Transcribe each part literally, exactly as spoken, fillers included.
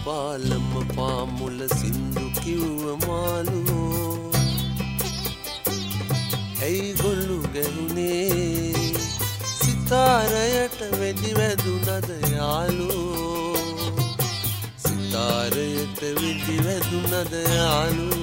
පාලම පාමුල සින්දු කිව්ව මාළුවෝ ඇයි ගොල්ලු ගැහුනේ සිතාරයට වෙඩි වැදුනද යාළුවෝ සිතාරයට වෙඩි වැදුනද යාළුවෝ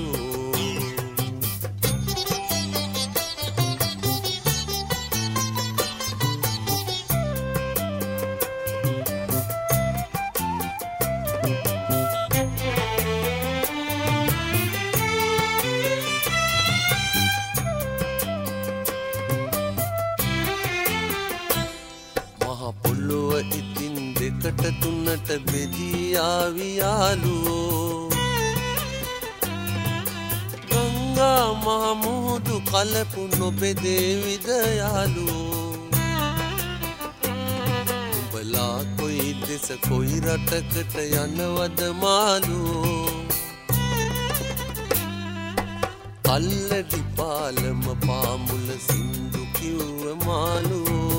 පොළොව ඉතින් දෙකට තුනට බෙදී ආවි යාළුවෝ ගංගා මහ මුහුදු කලපු නොබෙදේවිද යාළුවෝ උඹලා කොයි දෙස කොයි රටකට යනවද මාළුවෝ කල්ලඩි පාලම පාමුල සින්දු කිව්ව මාළුවෝ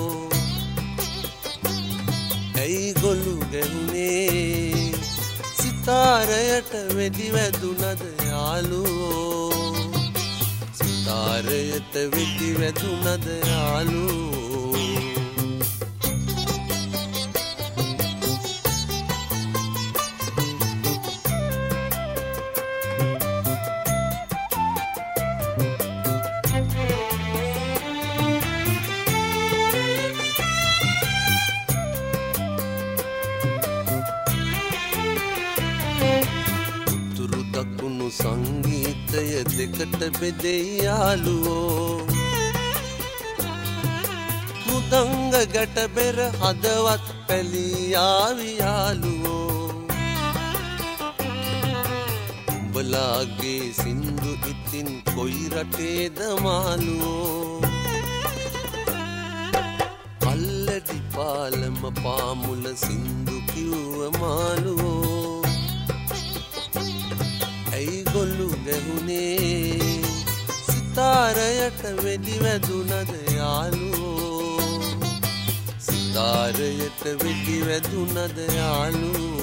ඇයි ගොල්ලු ගැහුනේ සිතාරයට වෙඩි වැදුනද යාළුවෝ සිතාරයට වෙඩි වැදුනද යාළුවෝ දකුණු සංගීතය දෙකට බෙදෙයි යාළුවෝ මුදංග ගැට බෙර හදවත් පැලී ආවි යාළුවෝ උඹලාගේ සින්දු ඉතින් කොයි රටේද මාළුවෝ කල්ලඩි පාලම පාමුල සින්දු කිව්ව මාළුවෝ ඇයි ගොල්ලු ගැහුනේ සිතාරයට වෙඩි වැදුනද යාළුවෝ සිතාරයට වෙඩි වැදුනද යාළුවෝ